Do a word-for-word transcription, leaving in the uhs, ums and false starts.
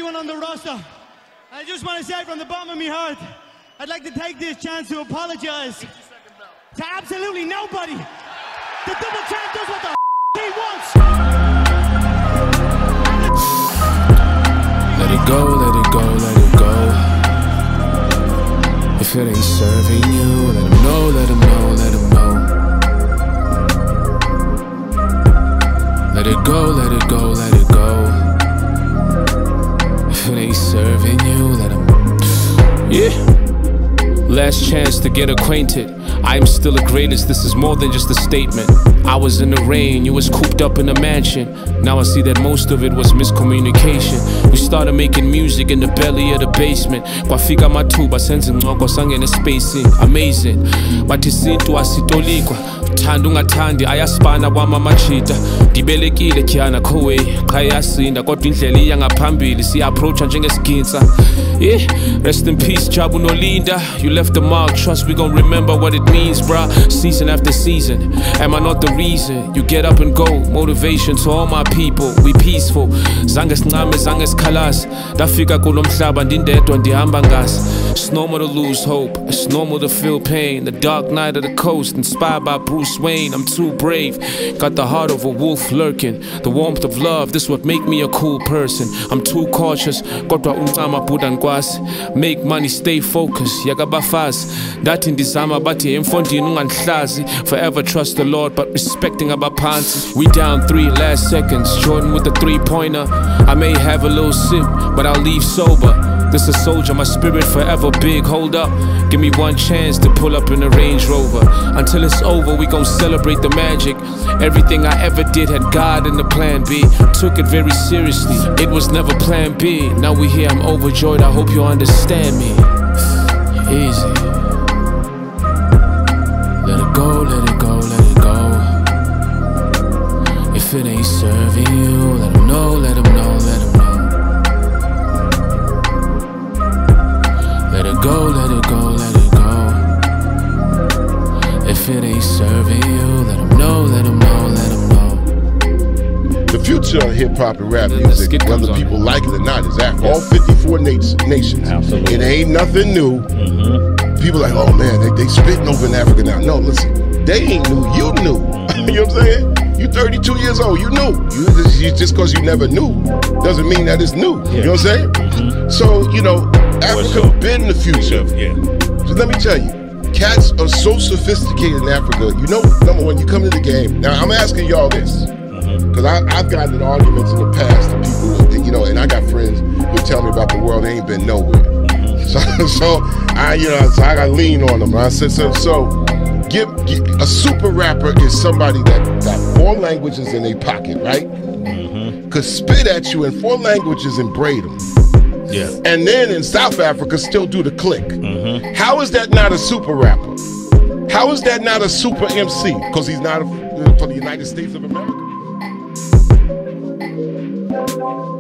everyone on the roster. I just want to say from the bottom of my heart, I'd like to take this chance to apologize to absolutely nobody. The double champ does what the f he wants. Let it go, let it go, let it go. If it ain't serving you, let him know, let him know, let him know. Let it go, let it go, let it go. If it ain't serving you, let him. Yeah. Last chance to get acquainted. I am still the greatest, this is more than just a statement. I was in the rain, you was cooped up in a mansion. Now I see that most of it was miscommunication. We started making music in the belly of the basement. Kwafika mathuba senze ngxoxo sangena spacing. Amazing. Bathi sintu asitolikwa. Thanda ungathandi ayaspana kwama machita. Dibelekile Kiana Kowe, qha yasinda kodwa indlela iya ngaphambili siya approacha njengesigintsa. Yeah, rest in peace Jabu Nolinda. You left the mark, trust we gon' remember what it means, bruh. Season after season, am I not the reason you get up and go? Motivation to all my people, we peaceful. Zange sincame, zange sikhalas. Ndafika kulo mhlaba ndindedwa ndihamba ngasi. It's normal to lose hope, it's normal to feel pain. The dark night of the coast, inspired by Bruce Wayne. I'm too brave, got the heart of a wolf lurking. The warmth of love, this what make me a cool person. I'm too cautious, kodwa uncama buda nkwasi. Make money, stay focused, yakabafazi. That in ndizama bathi emfondini unganhlazi. Forever trust the Lord, but respecting abaphansi. We down three last seconds, Jordan with the three-pointer. I may have a little sip, but I'll leave sober. This a soldier, my spirit forever big, hold up. Give me one chance to pull up in a Range Rover. Until it's over, we gon' celebrate the magic. Everything I ever did had God in the plan B. Took it very seriously, it was never plan B. Now we here, I'm overjoyed, I hope you understand me. Easy. Let it go, let it go, let it go. If it ain't serving you, let him know, let him know, let him know. Let it go, let it go, let it go. If it ain't serving you, let him know, let him know, let him know. The future of hip-hop and rap music, whether people like it or not, is Africa. All fifty-four nations. Absolutely. It ain't nothing new. Mm-hmm. People are like, oh man, they, they spitting over in Africa now. No, listen, they ain't new, you knew. Mm-hmm. You know what I'm saying? You thirty-two years old, you knew. You, you, just because you never knew doesn't mean that it's new. Yeah. You know what I'm saying? Mm-hmm. So, you know, Africa sure. been the future. Yeah. So let me tell you, cats are so sophisticated in Africa. You know, number one, you come to the game. Now, I'm asking y'all this, because mm-hmm. I've gotten in arguments in the past to people, that, you know, and I got friends who tell me about the world, they ain't been nowhere. Mm-hmm. So, so I, you know, so I got to lean on them. I said, so, so give, give, a super rapper is somebody that got four languages in their pocket, right? Mm-hmm. Could spit at you in four languages and braid them. Yeah. And then in South Africa still do the click. Mm-hmm. How is that not a super rapper? How is that not a super M C? Because he's not a, for the United States of America.